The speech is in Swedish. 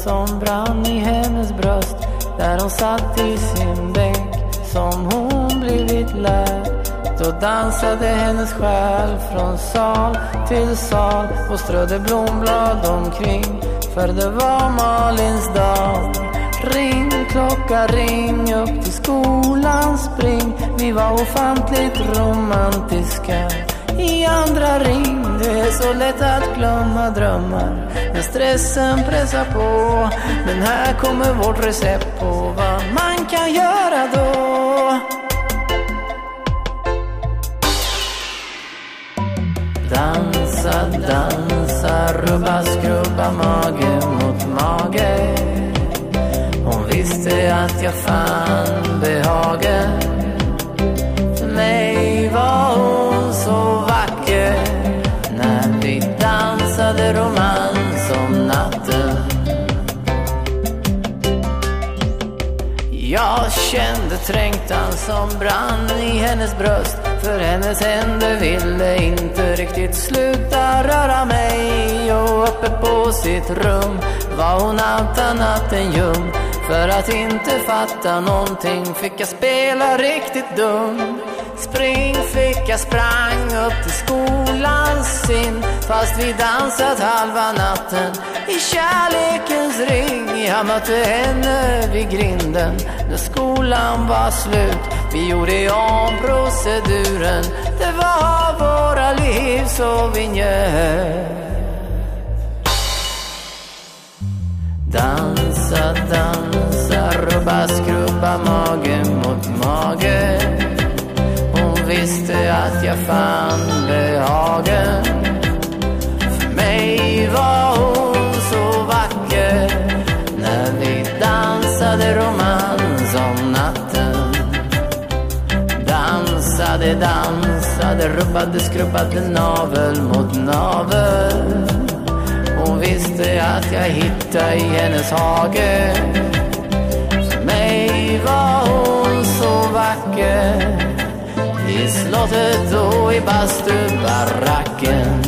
som brann i hennes bröst, där hon satt i sin bänk som hon blivit lärd. Då dansade hennes själ från sal till sal och strödde blomblad omkring, för det var Malins dag. Ring klocka, ring upp till skolan, spring. Vi var ofantligt romantiska. I andra ring, det är så lätt att glömma drömmar när stressen pressar på. Men här kommer vårt recept på vad man kan göra då. Dansa, dansa, rubba, skrubba mage mot mage. Hon visste att jag fann behagen. För mig var hon så vacker när vi dansade romans om natten. Jag kände trängtan som brann i hennes bröst, för hennes händer ville inte riktigt sluta röra mig. Och uppe på sitt rum var hon allt annat än ljum. För att inte fatta någonting fick jag spela riktigt dum. Spring fick jag sprang upp till skolans sin, fast vi dansat halva natten i kärlekens ring. Jag mötte henne vid grinden när skolan var slut. Vi gjorde om proceduren, det var våra liv så vi njöt. Dansa, dansa, rubba, skrubba mage mot mage. Hon visste att jag fann behagen. För mig var hon så vacker när vi dansade romans om natten. Dansade, dansade, rubbade, skrubbade navel mot navel. Hon visste att jag hittade i hennes hage. För mig var hon så vacker, i slottet och i bastubaracken.